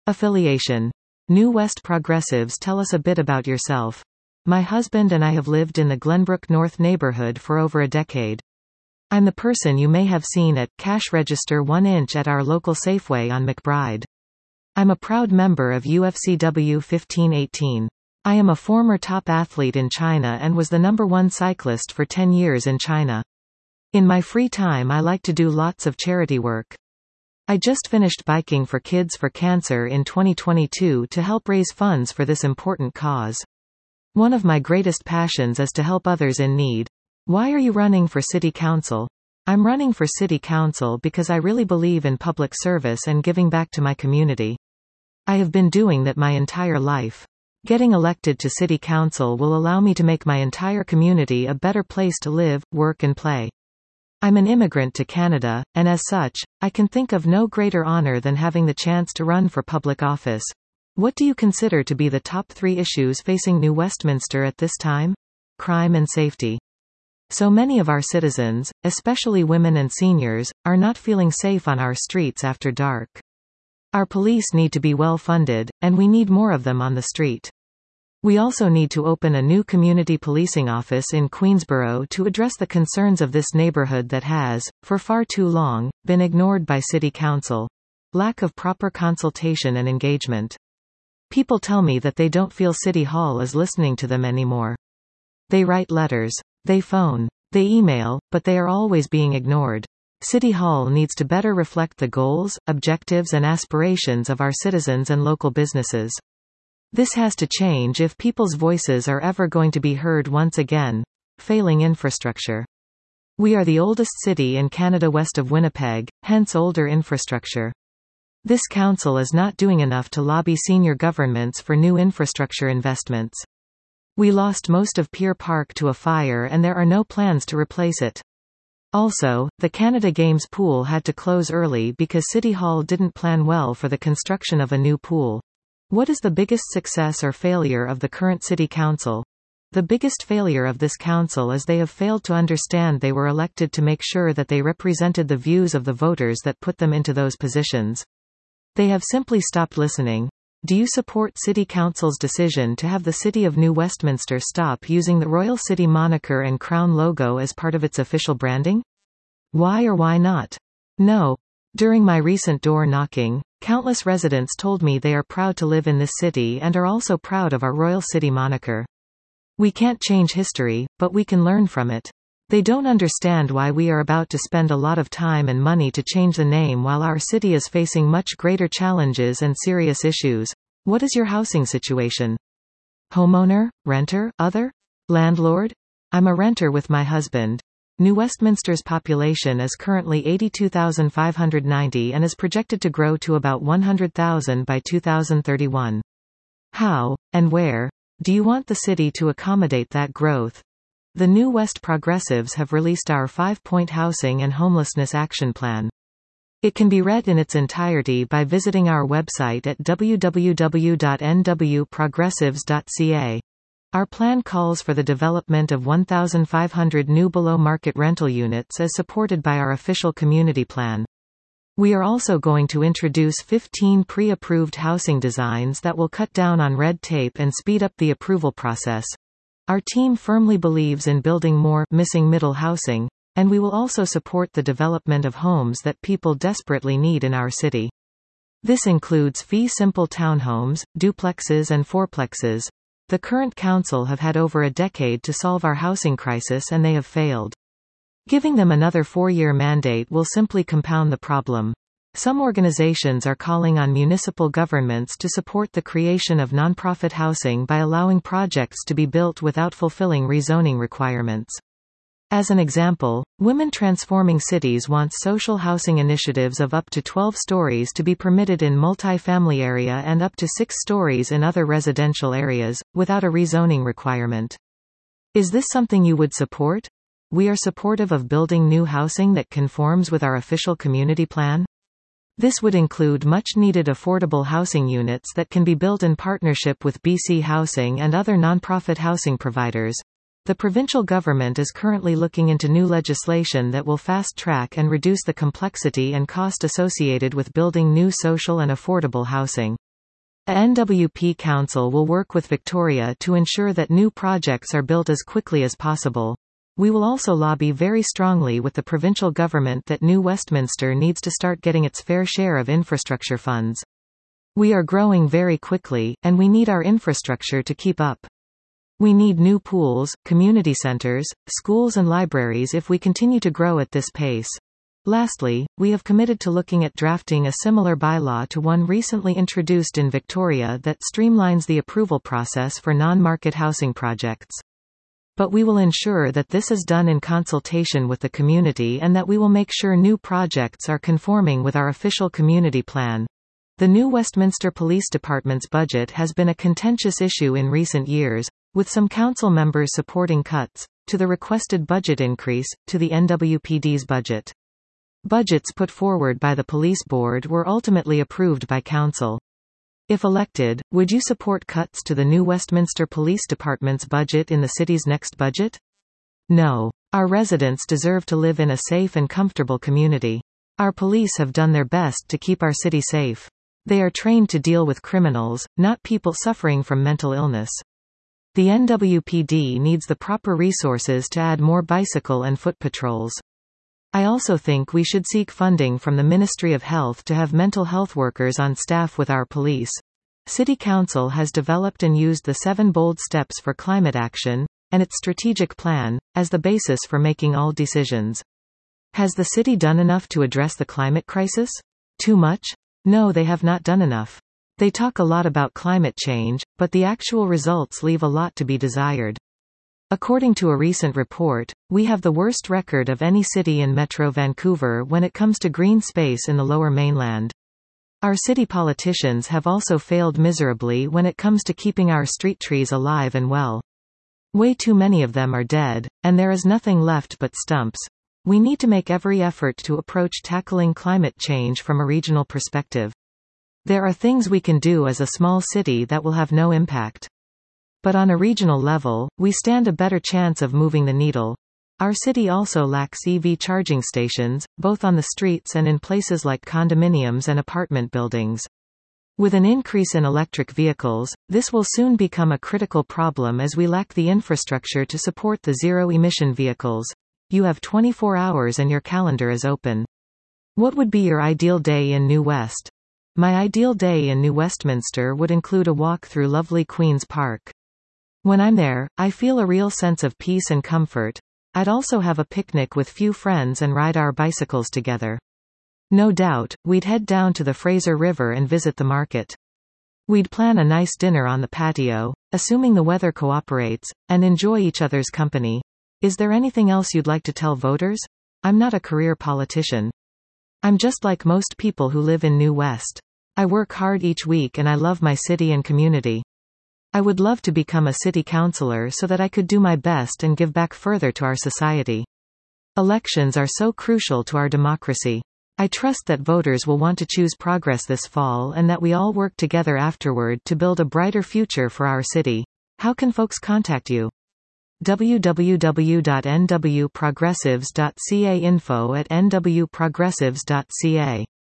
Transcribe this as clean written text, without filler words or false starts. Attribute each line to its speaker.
Speaker 1: Affiliation. New West Progressives. Tell us a bit about yourself. My husband and I have lived in the Glenbrook North neighborhood for over a decade. I'm the person you may have seen at cash register 1 inch at our local Safeway on McBride. I'm a proud member of UFCW 1518. I am a former top athlete in China and was the #1 cyclist for 10 years in China. In my free time I like to do lots of charity work. I just finished biking for Kids for Cancer in 2022 to help raise funds for this important cause. One of my greatest passions is to help others in need. Why are you running for city council? I'm running for city council because I really believe in public service and giving back to my community. I have been doing that my entire life. Getting elected to city council will allow me to make my entire community a better place to live, work and play. I'm an immigrant to Canada, and as such, I can think of no greater honor than having the chance to run for public office. What do you consider to be the top 3 issues facing New Westminster at this time? Crime and safety. So many of our citizens, especially women and seniors, are not feeling safe on our streets after dark. Our police need to be well funded, and we need more of them on the street. We also need to open a new community policing office in Queensborough to address the concerns of this neighborhood that has, for far too long, been ignored by City Council. Lack of proper consultation and engagement. People tell me that they don't feel City Hall is listening to them anymore. They write letters. They phone. They email, but they are always being ignored. City Hall needs to better reflect the goals, objectives and aspirations of our citizens and local businesses. This has to change if people's voices are ever going to be heard once again. Failing infrastructure. We are the oldest city in Canada west of Winnipeg, hence older infrastructure. This council is not doing enough to lobby senior governments for new infrastructure investments. We lost most of Pier Park to a fire and there are no plans to replace it. Also, the Canada Games pool had to close early because City Hall didn't plan well for the construction of a new pool. What is the biggest success or failure of the current City Council? The biggest failure of this council is they have failed to understand they were elected to make sure that they represented the views of the voters that put them into those positions. They have simply stopped listening. Do you support City Council's decision to have the City of New Westminster stop using the Royal City moniker and Crown logo as part of its official branding? Why or why not? No. During my recent door knocking, countless residents told me they are proud to live in this city and are also proud of our Royal City moniker. We can't change history, but we can learn from it. They don't understand why we are about to spend a lot of time and money to change the name while our city is facing much greater challenges and serious issues. What is your housing situation? Homeowner, renter, other? Landlord? I'm a renter with my husband. New Westminster's population is currently 82,590 and is projected to grow to about 100,000 by 2031. How, and where, do you want the city to accommodate that growth? The New West Progressives have released our 5-point housing and homelessness action plan. It can be read in its entirety by visiting our website at www.nwprogressives.ca. Our plan calls for the development of 1,500 new below-market rental units as supported by our official community plan. We are also going to introduce 15 pre-approved housing designs that will cut down on red tape and speed up the approval process. Our team firmly believes in building more missing middle housing, and we will also support the development of homes that people desperately need in our city. This includes fee-simple townhomes, duplexes and fourplexes. The current council have had over a decade to solve our housing crisis and they have failed. Giving them another 4-year mandate will simply compound the problem. Some organizations are calling on municipal governments to support the creation of nonprofit housing by allowing projects to be built without fulfilling rezoning requirements. As an example, Women Transforming Cities wants social housing initiatives of up to 12 stories to be permitted in multi-family area and up to 6 stories in other residential areas, without a rezoning requirement. Is this something you would support? We are supportive of building new housing that conforms with our official community plan. This would include much-needed affordable housing units that can be built in partnership with BC Housing and other nonprofit housing providers. The provincial government is currently looking into new legislation that will fast-track and reduce the complexity and cost associated with building new social and affordable housing. A NWP Council will work with Victoria to ensure that new projects are built as quickly as possible. We will also lobby very strongly with the provincial government that New Westminster needs to start getting its fair share of infrastructure funds. We are growing very quickly, and we need our infrastructure to keep up. We need new pools, community centres, schools and libraries if we continue to grow at this pace. Lastly, we have committed to looking at drafting a similar bylaw to one recently introduced in Victoria that streamlines the approval process for non-market housing projects. But we will ensure that this is done in consultation with the community and that we will make sure new projects are conforming with our official community plan. The new Westminster Police Department's budget has been a contentious issue in recent years, with some council members supporting cuts to the requested budget increase to the NWPD's budget. Budgets put forward by the Police Board were ultimately approved by Council. If elected, would you support cuts to the new Westminster Police Department's budget in the city's next budget? No. Our residents deserve to live in a safe and comfortable community. Our police have done their best to keep our city safe. They are trained to deal with criminals, not people suffering from mental illness. The NWPD needs the proper resources to add more bicycle and foot patrols. I also think we should seek funding from the Ministry of Health to have mental health workers on staff with our police. City Council has developed and used the 7 bold steps for climate action, and its strategic plan, as the basis for making all decisions. Has the city done enough to address the climate crisis? Too much? No, they have not done enough. They talk a lot about climate change, but the actual results leave a lot to be desired. According to a recent report, we have the worst record of any city in Metro Vancouver when it comes to green space in the Lower Mainland. Our city politicians have also failed miserably when it comes to keeping our street trees alive and well. Way too many of them are dead, and there is nothing left but stumps. We need to make every effort to approach tackling climate change from a regional perspective. There are things we can do as a small city that will have no impact. But on a regional level, we stand a better chance of moving the needle. Our city also lacks EV charging stations, both on the streets and in places like condominiums and apartment buildings. With an increase in electric vehicles, this will soon become a critical problem as we lack the infrastructure to support the zero-emission vehicles. You have 24 hours and your calendar is open. What would be your ideal day in New West? My ideal day in New Westminster would include a walk through lovely Queen's Park. When I'm there, I feel a real sense of peace and comfort. I'd also have a picnic with few friends and ride our bicycles together. No doubt, we'd head down to the Fraser River and visit the market. We'd plan a nice dinner on the patio, assuming the weather cooperates, and enjoy each other's company. Is there anything else you'd like to tell voters? I'm not a career politician. I'm just like most people who live in New West. I work hard each week and I love my city and community. I would love to become a city councillor so that I could do my best and give back further to our society. Elections are so crucial to our democracy. I trust that voters will want to choose Progress this fall and that we all work together afterward to build a brighter future for our city. How can folks contact you? www.nwprogressives.ca info@nwprogressives.ca